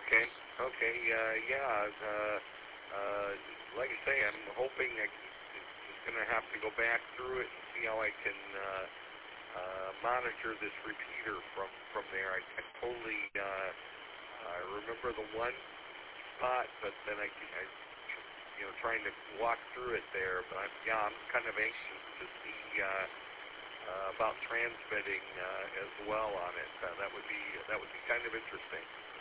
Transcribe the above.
Okay. Okay. Yeah. Like I say, I'm hoping I'm going to have to go back through it and see how I can monitor this repeater from there. I totally I remember the one spot, but then I trying to walk through it there. But I'm kind of anxious to see about transmitting as well on it. That would be kind of interesting.